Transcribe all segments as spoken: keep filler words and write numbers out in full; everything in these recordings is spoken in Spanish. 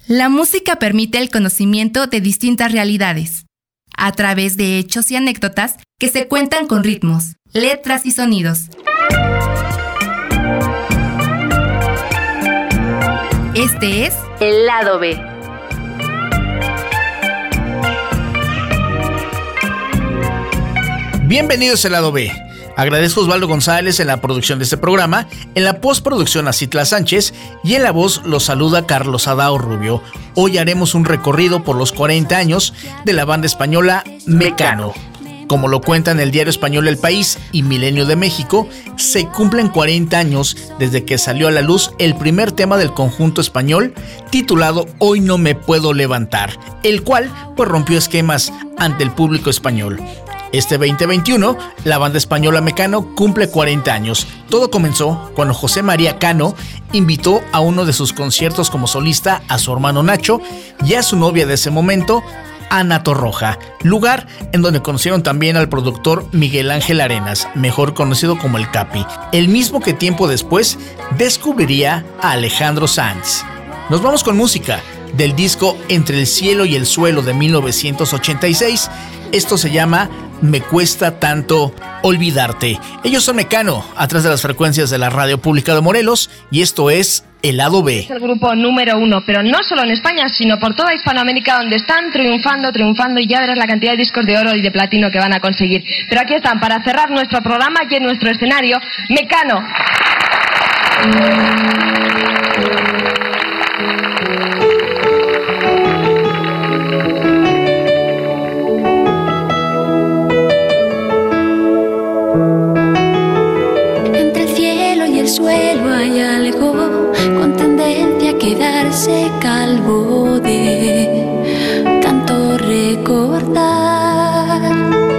La música permite el conocimiento de distintas realidades, a través de hechos y anécdotas que se cuentan con ritmos, letras y sonidos. Este es el lado B. Bienvenidos al lado B. Agradezco a Osvaldo González en la producción de este programa, en la postproducción a Citla Sánchez y en la voz los saluda Carlos Adao Rubio. Hoy haremos un recorrido por los cuarenta años de la banda española Mecano. Como lo cuentan el diario español El País y Milenio de México, se cumplen cuarenta años desde que salió a la luz el primer tema del conjunto español titulado Hoy no me puedo levantar, el cual pues rompió esquemas ante el público español. Este veinte veintiuno, la banda española Mecano cumple cuarenta años. Todo comenzó cuando José María Cano invitó a uno de sus conciertos como solista a su hermano Nacho y a su novia de ese momento, Ana Torroja, lugar en donde conocieron también al productor Miguel Ángel Arenas, mejor conocido como el Capi, el mismo que tiempo después descubriría a Alejandro Sanz. Nos vamos con música del disco Entre el cielo y el suelo de mil novecientos ochenta y seis. Esto se llama Me cuesta tanto olvidarte. Ellos son Mecano, atrás de las frecuencias de la Radio Pública de Morelos, y esto es el lado B. Es el grupo número uno, pero no solo en España, sino por toda Hispanoamérica, donde están triunfando, triunfando, y ya verás la cantidad de discos de oro y de platino que van a conseguir. Pero aquí están, para cerrar nuestro programa, aquí en nuestro escenario, Mecano. Suelo hay algo con tendencia a quedarse calvo de tanto recordar,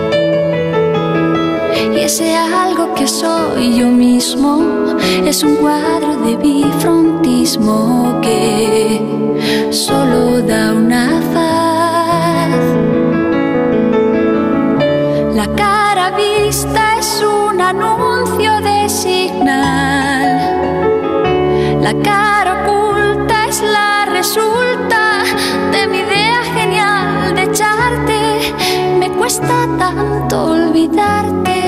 y ese algo que soy yo mismo es un cuadro de bifrontismo que solo da una faz. La cara vista es un anuncio de señal. La cara oculta es la resulta de mi idea genial de echarte. Me cuesta tanto olvidarte.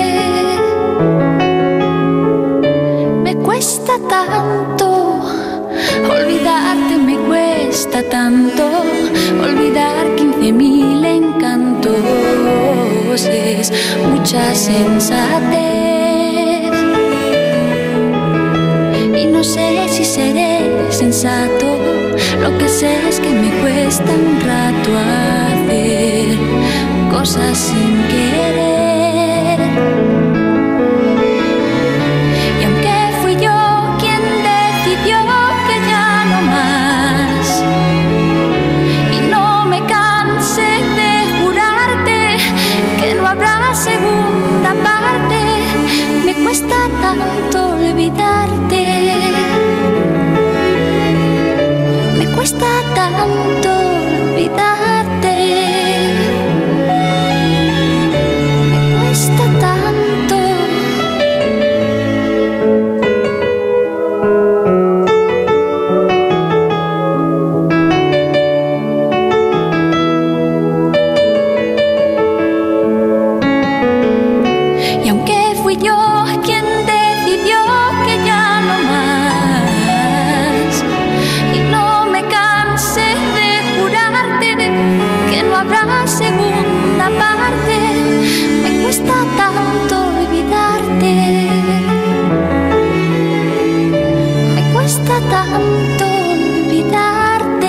Me cuesta tanto olvidarte. Me cuesta tanto olvidar quince mil encantos. Es mucha sensatez. No sé si seré sensato, lo que sé es que me cuesta un rato hacer cosas sin querer. Y aunque fui yo quien decidió que ya no más, y no me cansé de jurarte que no habrá segunda parte, me cuesta tanto olvidarte. Me cuesta tanto olvidarte. Me cuesta tanto. Y aunque fui yo quien decidió que ya no más, y no me cansé de jurarte que no habrá segunda parte, me cuesta tanto olvidarte. Me cuesta tanto olvidarte.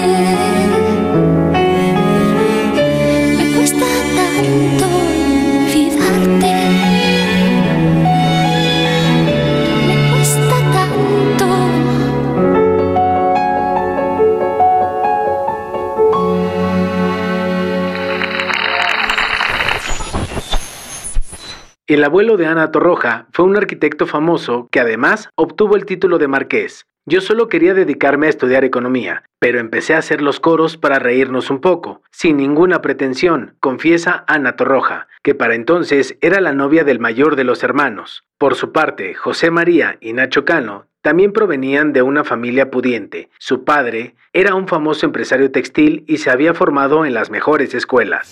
Me cuesta tanto olvidarte. Me cuesta tanto. El abuelo de Ana Torroja fue un arquitecto famoso que además obtuvo el título de marqués. Yo solo quería dedicarme a estudiar economía, pero empecé a hacer los coros para reírnos un poco, sin ninguna pretensión, confiesa Ana Torroja, que para entonces era la novia del mayor de los hermanos. Por su parte, José María y Nacho Cano también provenían de una familia pudiente. Su padre era un famoso empresario textil y se había formado en las mejores escuelas.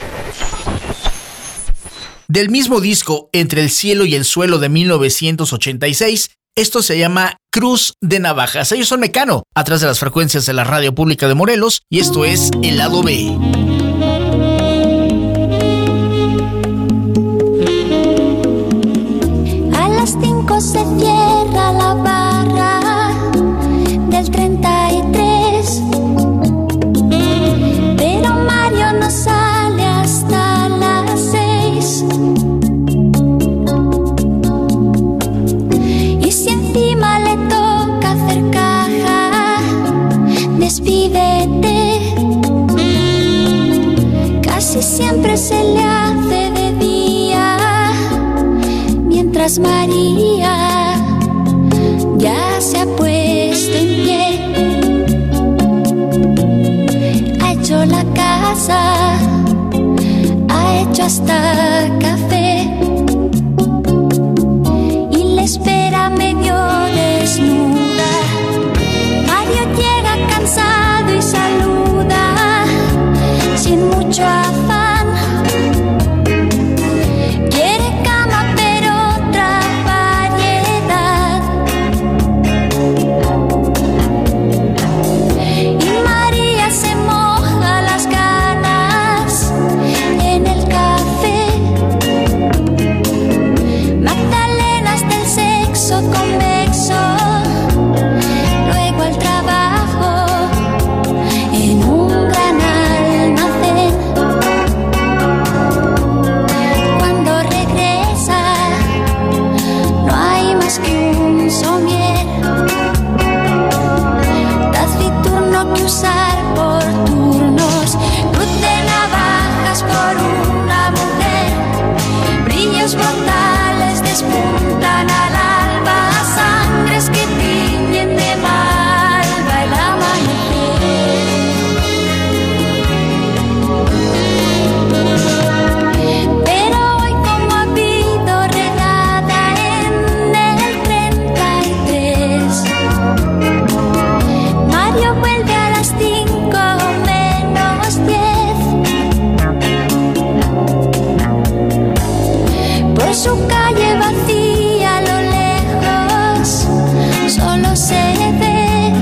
Del mismo disco, Entre el cielo y el suelo de mil novecientos ochenta y seis, esto se llama Cruz de Navajas. Ellos son Mecano, atrás de las frecuencias de la radio pública de Morelos, y esto es el lado B. A las cinco se cierra la barra del treinta y tres, pero Mario no sale hasta las seis. Y si encima le toca hacer caja, despídete. Casi siempre se le hace de día, mientras María ya se ha puesto en pie. Ha hecho la casa, ha hecho hasta café y le espera medio desnuda. Mario llega cansado y saluda sin mucho afán. Quiere cama pero otra variedad. Y María se moja las ganas en el café. Magdalenas del sexo convexo, luego al trabajo en un gran almacén. Cuando regresa no hay más que un somier taciturno que usar por turnos. Cruz de navajas por una mujer, brillos mortales despuntan al alba, sangres que tiñen de malva el amanecer. Pero hoy, como ha habido redada en el treinta y tres, Mario vuelve a las cinco menos diez. Por su calle vacía a lo lejos solo se ve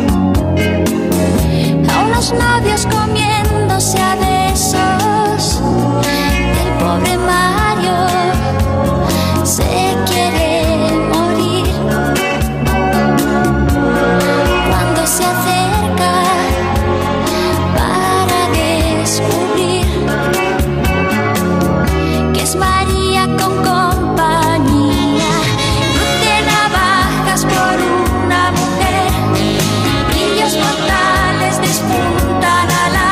a unos novios comiéndose a besos. El pobre Mario se quiere morir cuando se acerca para descubrir que es María con compañía. Cruz de navajas por una mujer, brillos mortales despuntan a la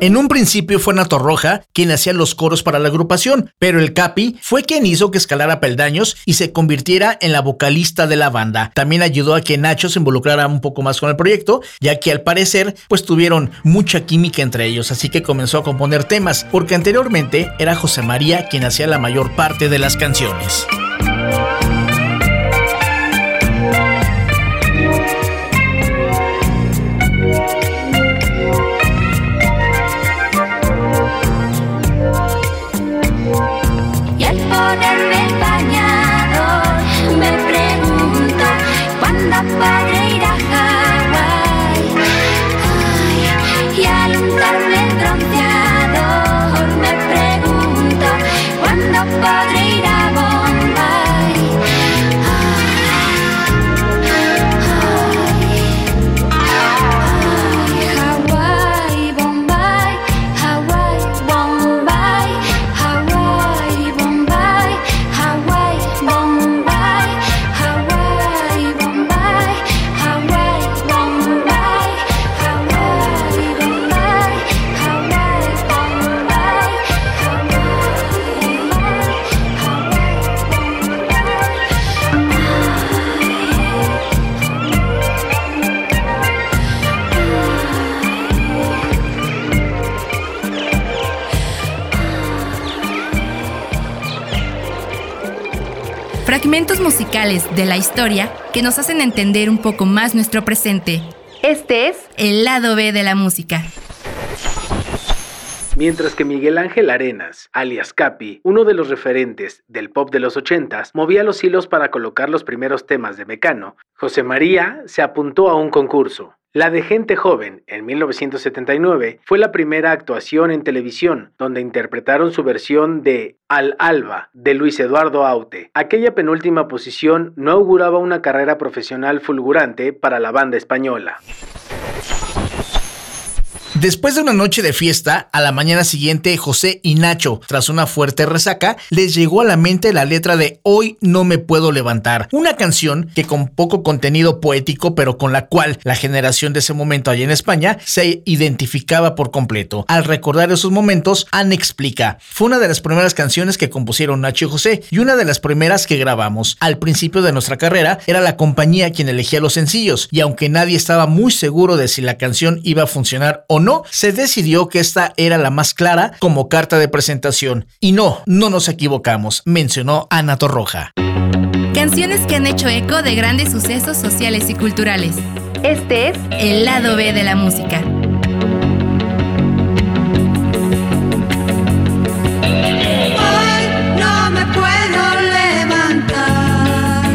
En un principio fue Ana Torroja quien hacía los coros para la agrupación, pero el Capi fue quien hizo que escalara peldaños y se convirtiera en la vocalista de la banda. También ayudó a que Nacho se involucrara un poco más con el proyecto, ya que al parecer pues tuvieron mucha química entre ellos, así que comenzó a componer temas, porque anteriormente era José María quien hacía la mayor parte de las canciones. Ponerme el bañador, me pregunto cuándo podré ir a Hawái. Ay, y al untarme el bronceador, me pregunto cuándo podré ir a Bombay. Ay, ay, Hawái, Bombay, Hawái, Bombay, Hawái, Bombay. Hawaii, Bombay, Hawaii, Bombay, Hawaii, Bombay, Hawaii, Bombay, Hawaii, Bombay, Fragmentos musicales de la historia que nos hacen entender un poco más nuestro presente. Este es el lado B de la música. Mientras que Miguel Ángel Arenas, alias Capi, uno de los referentes del pop de los ochentas, movía los hilos para colocar los primeros temas de Mecano, José María se apuntó a un concurso. La de Gente Joven, en mil novecientos setenta y nueve, fue la primera actuación en televisión, donde interpretaron su versión de Al Alba, de Luis Eduardo Aute. Aquella penúltima posición no auguraba una carrera profesional fulgurante para la banda española. Después de una noche de fiesta, a la mañana siguiente, José y Nacho, tras una fuerte resaca, les llegó a la mente la letra de Hoy no me puedo levantar, una canción que con poco contenido poético, pero con la cual la generación de ese momento allá en España se identificaba por completo. Al recordar esos momentos, Anne explica: fue una de las primeras canciones que compusieron Nacho y José y una de las primeras que grabamos. Al principio de nuestra carrera, era la compañía quien elegía los sencillos, y aunque nadie estaba muy seguro de si la canción iba a funcionar o no, se decidió que esta era la más clara como carta de presentación. Y no, no nos equivocamos, mencionó Ana Torroja. Canciones que han hecho eco de grandes sucesos sociales y culturales. Este es el lado B de la música. Hoy no me puedo levantar.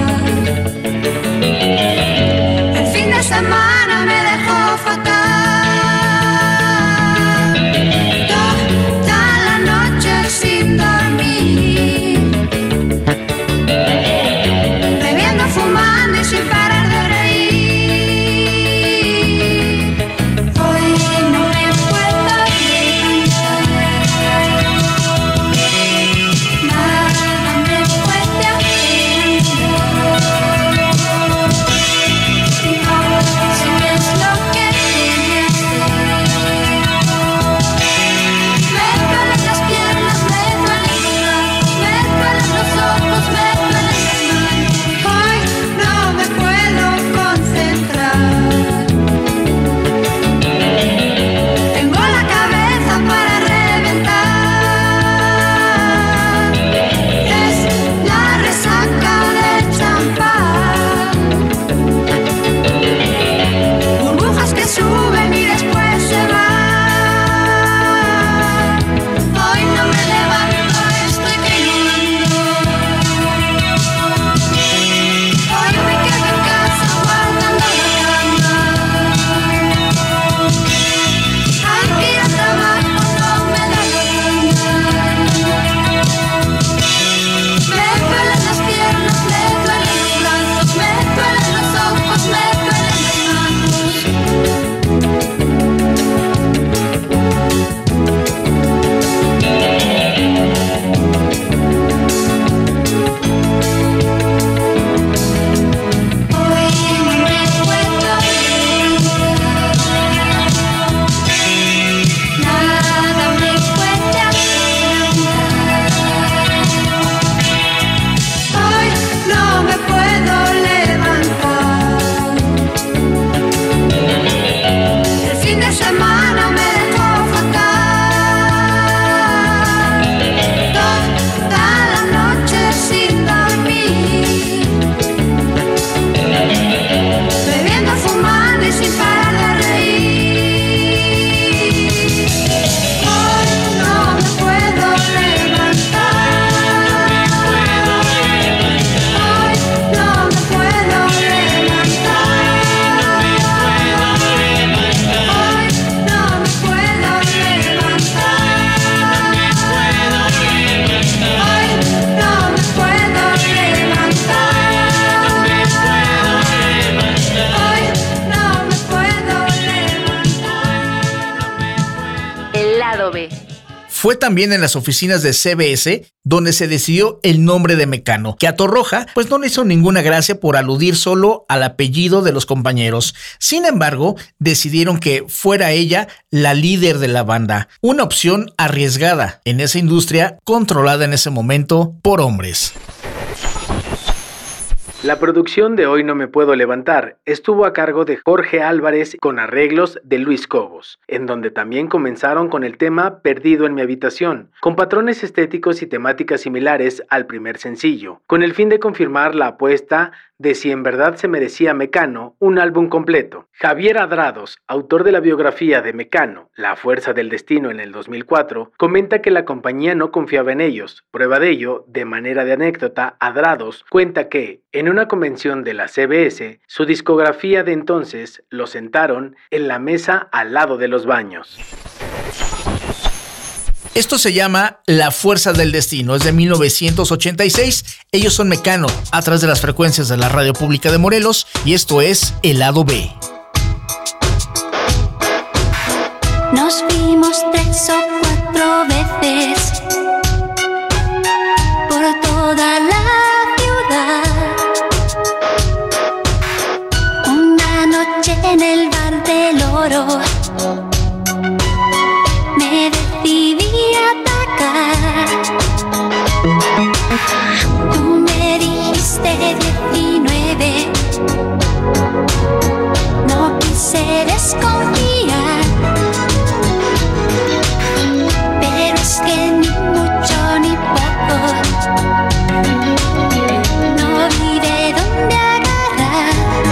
El fin de semana me dejó fatal. Sin dormir, bebiendo, fumando y sin parar de reír. Hoy lado B. Fue también en las oficinas de C B S donde se decidió el nombre de Mecano, que a Torroja pues no le hizo ninguna gracia por aludir solo al apellido de los compañeros. Sin embargo, decidieron que fuera ella la líder de la banda, una opción arriesgada en esa industria controlada en ese momento por hombres. La producción de Hoy No Me Puedo Levantar estuvo a cargo de Jorge Álvarez con arreglos de Luis Cobos, en donde también comenzaron con el tema Perdido en mi habitación, con patrones estéticos y temáticas similares al primer sencillo, con el fin de confirmar la apuesta de si en verdad se merecía Mecano un álbum completo. Javier Adrados, autor de la biografía de Mecano, La Fuerza del Destino en el dos mil cuatro, comenta que la compañía no confiaba en ellos. Prueba de ello, de manera de anécdota, Adrados cuenta que, en una convención de la C B S, su discografía de entonces lo sentaron en la mesa al lado de los baños. Esto se llama La Fuerza del Destino, es de mil novecientos ochenta y seis. Ellos son Mecano, a través de las frecuencias de la Radio Pública de Morelos, y esto es el lado B. Nos vimos tres o cuatro veces por toda la ciudad. Una noche en el bar del Oro me decidí atacar. Tú me dijiste diecinueve, no quise desconfiar, pero es que ni mucho ni poco, no vi de dónde agarrar,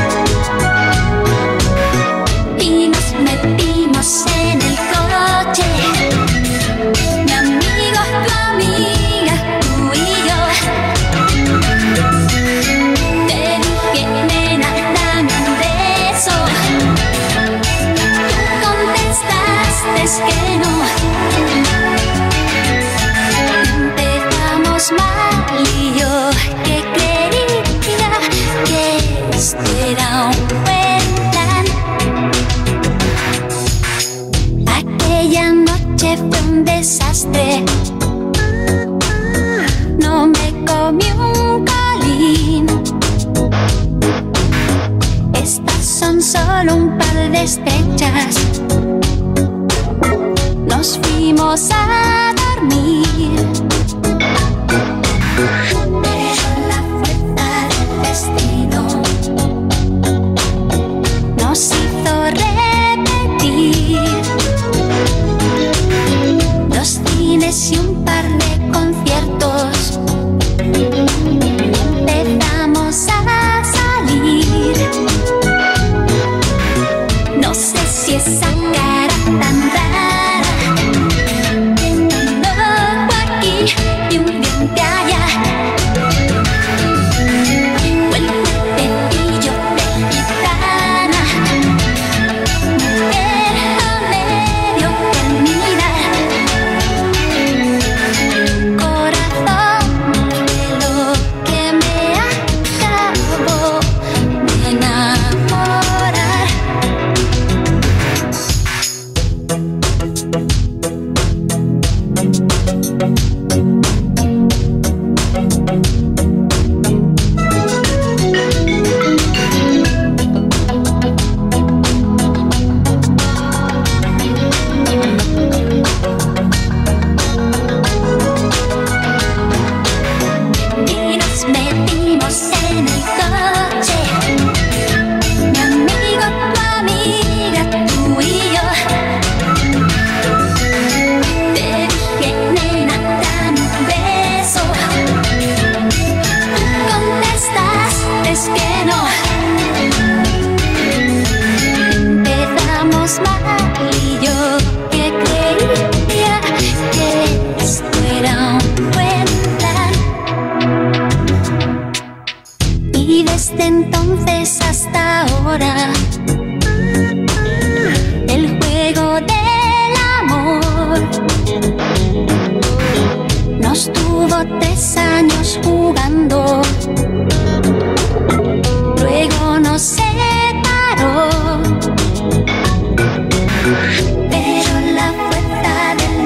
y nos metimos en el coche. Mi amigo, tu amiga, tú y yo. Te dije, nena, dame un beso. Tú contestaste que no. Empezamos mal y yo que creía que esto era un buen plan. Aquella noche fue un desastre. No me comí un colín. Estas son solo un par de estrechas. Nos fuimos a dormir, pero la fuerza del destino nos hizo repetir dos cines y un par de conciertos. Empezamos a salir. No sé si esa cara tan rara, un ojo aquí y un diente allá, o el cuerpecillo de gitana, mujer a medio terminar. Corazón de lo que me acabo de enamorar. Y nos metimos en el coche. Mi amigo, tu amiga, tú y yo. Te dije, nena, dame un beso. Tú contestaste que no. Empezamos mal y yo que creía que esto era un buen plan. Y desde entonces hasta ahora, el juego del amor nos tuvo tres años jugando. Luego nos separó, pero la fuerza del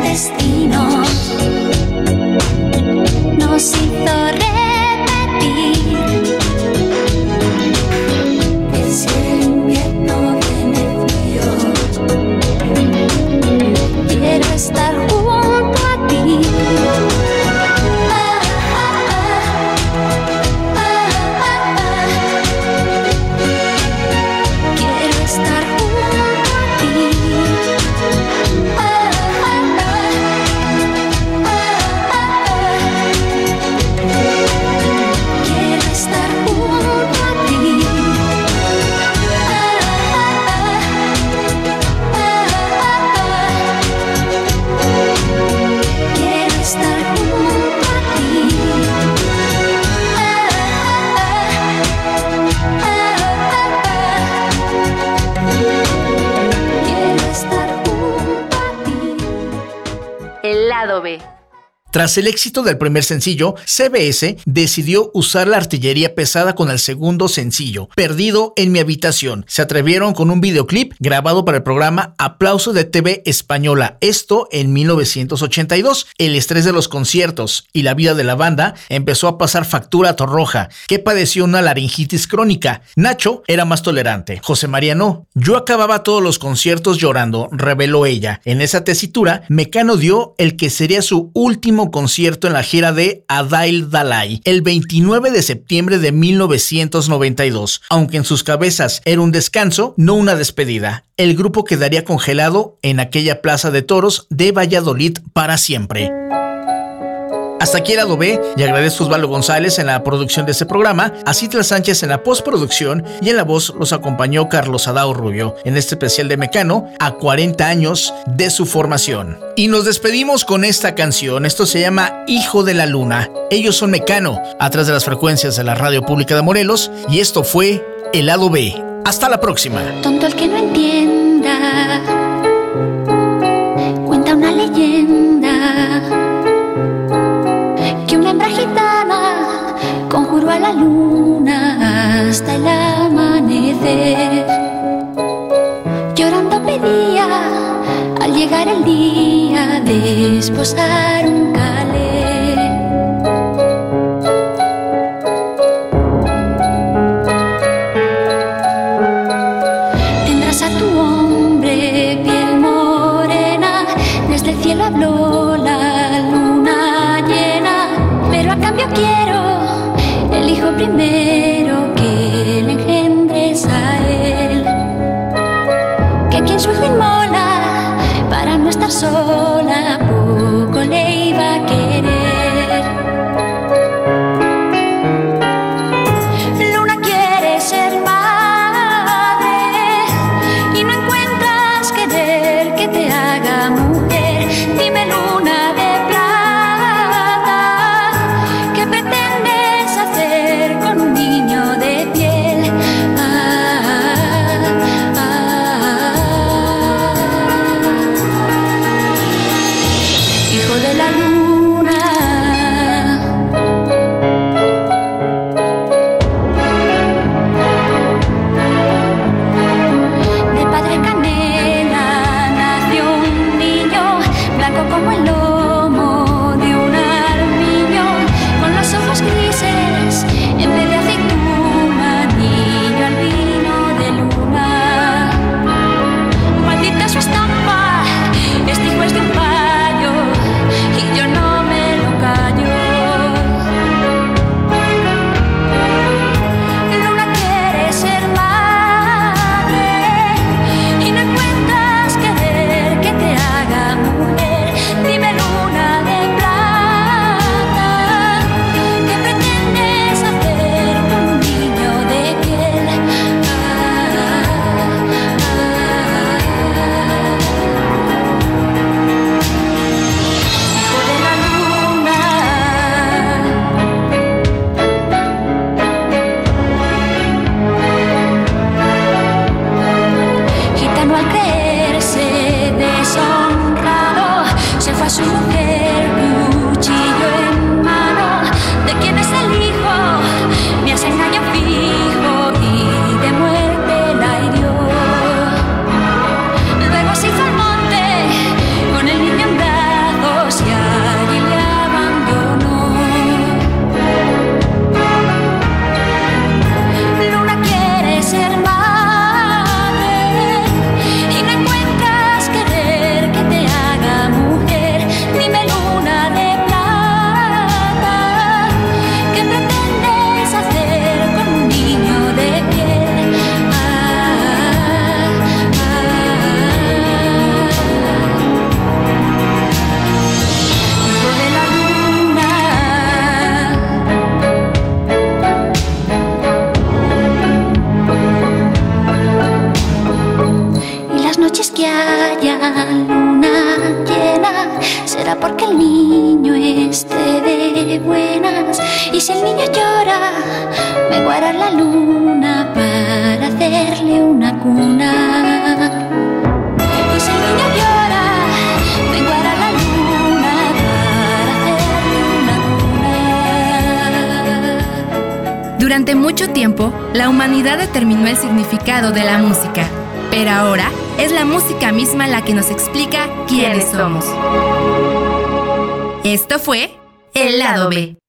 el lado B. Tras el éxito del primer sencillo, C B S decidió usar la artillería pesada con el segundo sencillo, Perdido en mi habitación. Se atrevieron con un videoclip grabado para el programa Aplauso de T V Española, esto en mil novecientos ochenta y dos. El estrés de los conciertos y la vida de la banda empezó a pasar factura a Torroja, que padeció una laringitis crónica. Nacho era más tolerante, José María no. Yo acababa todos los conciertos llorando, reveló ella. En esa tesitura, Mecano dio el que sería su último concierto en la gira de Adail Dalai el veintinueve de septiembre de mil novecientos noventa y dos, aunque en sus cabezas era un descanso, no una despedida. El grupo quedaría congelado en aquella plaza de toros de Valladolid para siempre. Hasta aquí el lado B, y agradezco a Osvaldo González en la producción de este programa, a Citla Sánchez en la postproducción, y en la voz los acompañó Carlos Adao Rubio, en este especial de Mecano, a cuarenta años de su formación. Y nos despedimos con esta canción, esto se llama Hijo de la Luna. Ellos son Mecano, atrás de las frecuencias de la Radio Pública de Morelos, y esto fue el lado B. Hasta la próxima. Tonto el que no entienda, cuenta una leyenda, que una hembra gitana conjuró a la luna hasta el amanecer. Llorando pedía al llegar el día de esposar un calé. Tendrás a tu hombre piel morena, desde el cielo habló la luna llena, pero a cambio quiero el hijo primero que le engendres a él, que quien su hijo inmola para no estar sola poco le iba a querer. Luna quiere ser madre y no encuentras querer que te haga mujer. Dime, luna de plata, ¿qué pretendes hacer con un niño de piel? Ah, ah, hijo de la luna. De padre canela nació un niño, blanco como el lomo de un armiño, con los ojos grises en vez de aceituna, niño albino de luna. Maldita su estampa, este hijo es de un payo y yo no me lo callo. Luna quiere ser madre y no encuentras querer que te haga mujer. Dime, luna de plata, ¿qué pretendes hacer con un niño de piel? Ah, hijo de la luna. Gitano al creerse deshonrado se fue a su mujer, cuchillo en mano. ¿De quién es el hijo? Me hace engaño fijo y de muerte la hirió. Luego se hizo al monte con el niño en brazos y allí le abandonó. Luna quiere ser madre y no encuentras querer que te haga mujer. Dime, luna de plata, ¿qué pretendes hacer con un niño de piel? Ah, ah, hijo de la luna. Y las noches que haya luna llena será porque el niño esté de buenas. Y si el niño llora, me guarda la luna para hacerle una cuna. Y si el niño llora, me guarda la luna Durante mucho tiempo, la humanidad determinó el significado de la música, pero ahora es la música misma la que nos explica quiénes somos. Esto fue El Lado B.